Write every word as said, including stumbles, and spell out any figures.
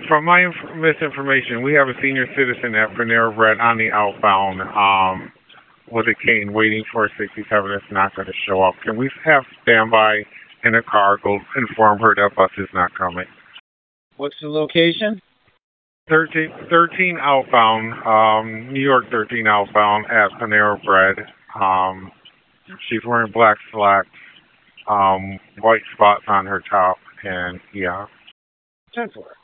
From my inf- misinformation, we have a senior citizen at Panera Bread on the outbound um, with a cane waiting for a sixty-seven that's not going to show up. Can we have standby in a car go inform her that bus is not coming? What's the location? Thirteen, thirteen outbound, um, New York thirteen outbound at Panera Bread. Um, she's wearing black slacks, um, white spots on her top, and yeah. ten four.